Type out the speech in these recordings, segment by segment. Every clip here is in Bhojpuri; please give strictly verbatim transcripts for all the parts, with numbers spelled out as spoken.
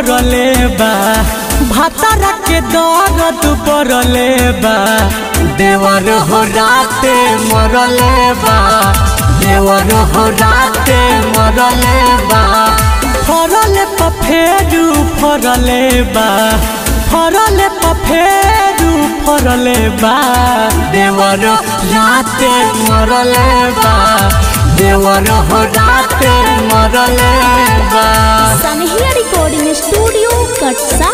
मरले बा भातारा के दर्द पड़ले बा देवर हो राते मरले बा देवर हो राते मरले बा फरले पफेरू फरले बा फरले पफेरू फरले बा देवर राते मरले बा देवर हो राते मरले बा। सनहिया रिकॉर्डिंग स्टूडियो कटसा।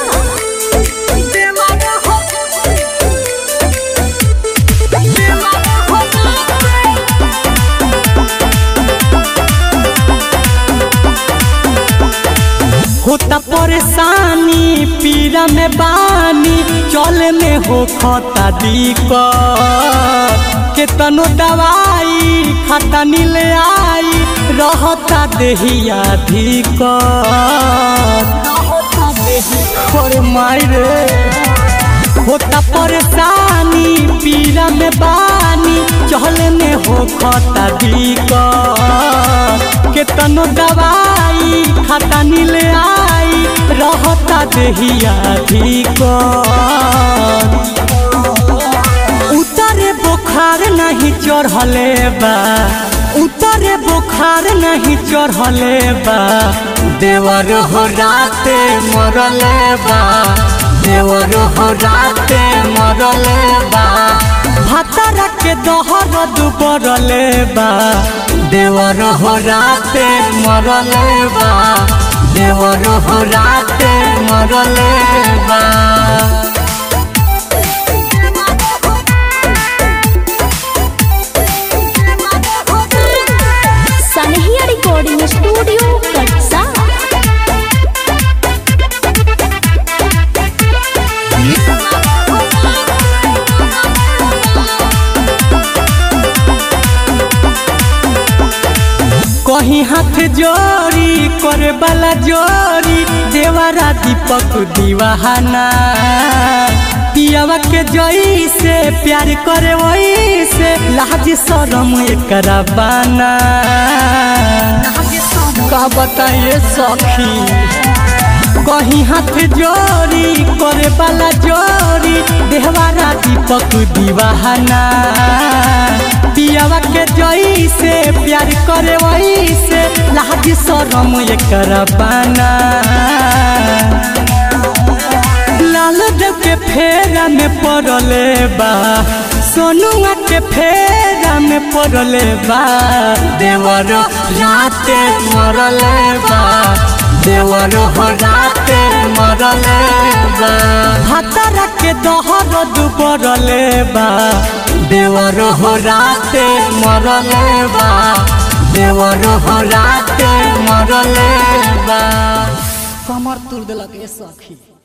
होता परेशानी पीरा में बानी चले में हो खता दिक्कत केतनो दवाई खाता नीले आई रहता देहिया दिक्कत और मायरे होता परेशानी पीरा में बानी चले में हो खता दिक्कत केतनो दवाई खाता नीले आई रहता देहिया दिक्कत उतरे बुखार नहीं चढ़ले बा उतरे बुखार नहीं चढ़ले बा देवर हो राते मरले बा देवर हो राते मरले बा भातारा के दहरद पड़ले बा देवर हो राते मरले बा देवर हो राते मरले बा। सनहिया रिकॉर्डिंग स्टूडियो कटसा। कहीं हाथ जोड़ी करे वाला जोड़ी देवरा दीपक दीवाना पियावा के जई से प्यार करे वही से लाज शरम एकरा बाना का बताइए सखी कहीं हाथ जोड़ी करे वाला जोड़ी देवरा दीपक दीवाना पियावा के जई से प्यार करे वही से लाज शरम एकरा बाना लाल देव के फेरा में पड़ले बा सोनुआ के फेरा में पड़ले बा देवर राते मरले बा देवर हो राते मरले बा भातारा के दहरद पड़ले बा देवर हो राते मरले बा देवर हो राते मरले बा कमर तुर देलक ए सखी।